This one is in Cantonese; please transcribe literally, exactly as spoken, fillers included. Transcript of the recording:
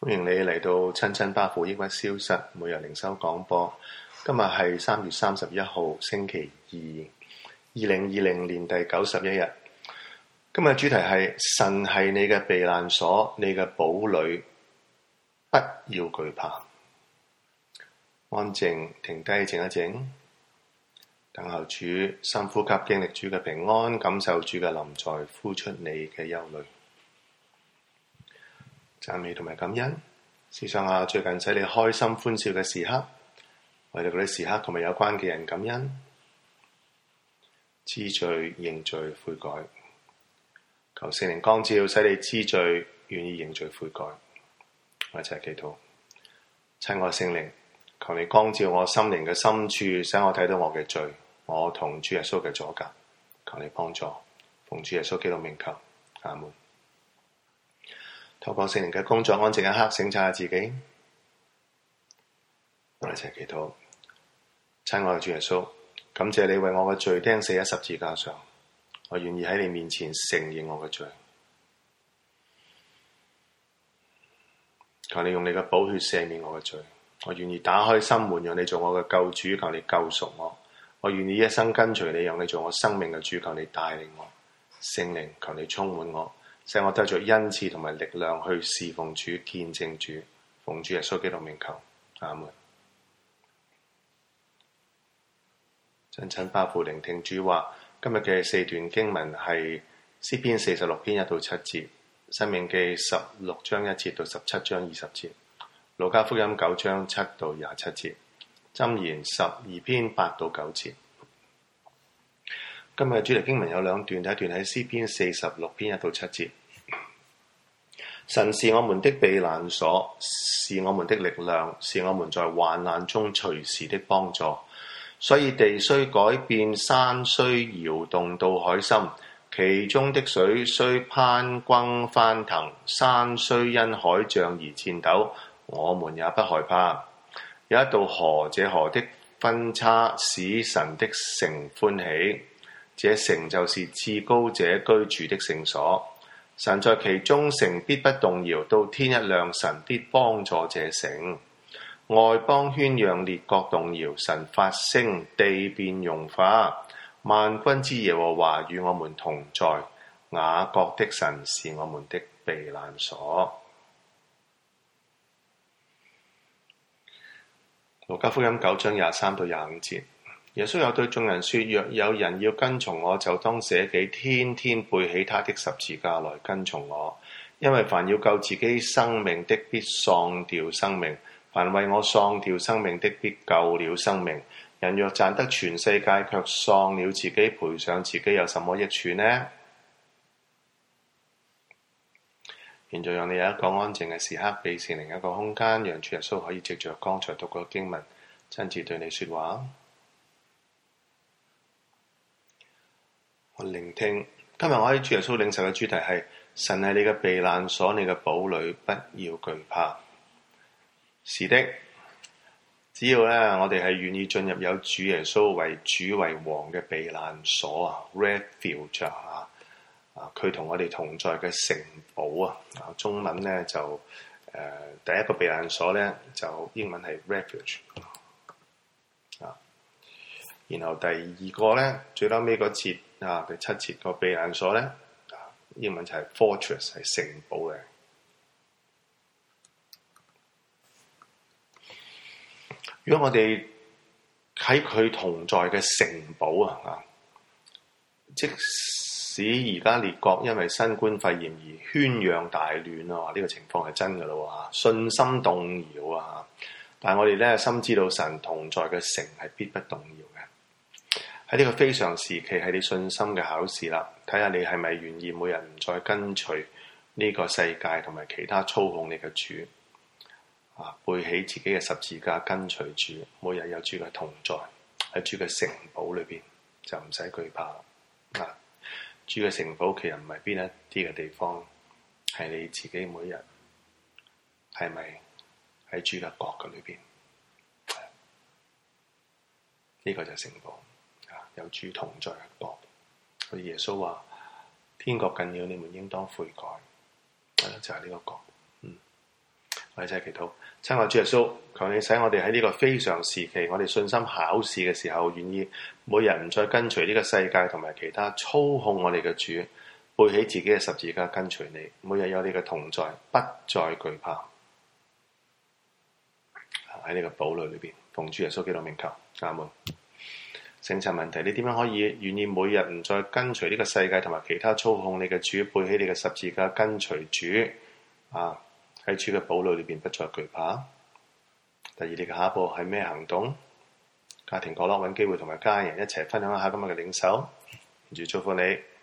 歡迎你嚟到親親巴父抑鬱消失每日靈修廣播。今日係三月三十一號星期二，二零二零年第九十一日。今日主題係神係你嘅避難所，你嘅堡壘，不要懼怕。安靜停低靜一靜，等候主，深呼吸，經歷主嘅平安，感受主嘅臨在，呼出你嘅憂慮。讚美同埋感恩，思想下最近使你開心歡笑嘅時刻，為到嗰啲時刻同埋有關嘅人感恩，知罪認罪悔改，求聖靈光照，使你知罪願意認罪悔改。我一齊祈禱。親愛聖靈，求你光照我心靈嘅深處，使我睇到我嘅罪，我同主耶穌嘅阻隔，求你幫助，奉主耶穌基督名求，阿門。透過聖靈嘅工作，安靜一刻，省察下自己。我哋一齊祈禱。親愛嘅主耶穌，感謝你為我嘅罪釘死喺十字架上，我願意喺你面前承認我嘅罪。求你用你嘅寶血赦免我嘅罪，我願意打開心門，讓你做我嘅救主，求你救贖我。我願意一生跟隨你，讓你做我生命嘅主，求你帶領我。聖靈，求你充滿我，使我得着恩賜同埋力量去侍奉主、見證主。奉主耶穌基督名求，阿門。親親巴父聆聽主話，今日嘅四段經文係詩篇四十六篇一到七節，申命記十六章一節到十七章二十節，路加福音九章七到廿七節，箴言十二篇八到九節。今日嘅主題經文有兩段，第一段喺詩篇四十六篇一到七節。神是我們的避難所，是我們的力量，是我們在患難中隨時的幫助。所以地雖改變，山雖搖動到海深，其中的水雖攀轟翻騰，山雖因海漲而顫抖，我們也不害怕。有一道河，這河的分叉使神的城歡喜，這城就是至高者居住的聖所。神在其中，城必不動搖，到天一亮，神必幫助這城。外邦喧嚷，列國動搖，神發聲，地便融化。萬軍之耶和華與我們同在，雅各的神是我們的避難所。路加福音九章廿三到廿五節，耶穌又對眾人說：若有人要跟從我，就當捨己，天天背起他的十字架來跟從我。因為凡要救自己生命的，必喪掉生命；凡為我喪掉生命的，必救了生命。人若賺得全世界，卻喪了自己，賠上自己，有什麼益處呢？現在讓你有一個安靜嘅時刻，俾聖靈一個空間，讓主耶穌可以藉着剛才讀過經文，親自對你說話。我聆聽，今日我喺主耶穌領受嘅主題係：神係你嘅避難所，你嘅堡壘，不要懼怕。是的，只要咧我哋係願意進入有主耶穌為主為王嘅避難所啊 ，refuge 啊，啊佢同我哋同在嘅城堡啊，啊中文咧就誒、呃、第一個避難所咧就英文係 refuge 啊，然後第二個咧最後尾嗰節啊第七節個避難所咧啊英文就係 fortress 係城堡嘅。如果我哋喺佢同在嘅城堡啊，即使而家列國因為新冠肺炎而喧嚷大亂啊，呢、這個情況係真㗎咯，信心動搖啊！但係我哋咧深知道神同在嘅城係必不動搖嘅。喺呢個非常時期係你信心嘅考試啦，睇下你係咪願意每日唔再跟隨呢個世界同埋其他操控你嘅主。啊！背起自己嘅十字架跟隨主，每日有主嘅同在，喺主嘅城堡裏邊就唔使懼怕啦。啊！主嘅城堡其實唔係邊一啲嘅地方，係你自己每日係咪喺主嘅國嘅裏邊？呢、這個就係城堡啊！有主同在嘅國。好似耶穌話：天國近了，你們應當悔改。係、啊、就係、是、呢個國。 我哋一齊祈禱。親愛主耶穌，求你使我哋喺呢個非常時期，我哋信心考試嘅時候，願意每日唔再跟隨呢個世界同埋其他操控我哋嘅主，背起自己嘅十字架跟隨你，每日有你嘅同在，不再懼怕。喺呢個堡壘裏邊，奉主耶穌基督名求，阿門。聖尋問題，你點樣可以願意每日唔再跟隨呢個世界同埋其他操控你嘅主，背起你嘅十字架跟隨主啊？喺主嘅堡壘裏邊不再懼怕。第二，你嘅下一步係咩行動？家庭角落揾機會同埋家人一齊分享一下今日嘅領受，主祝福你。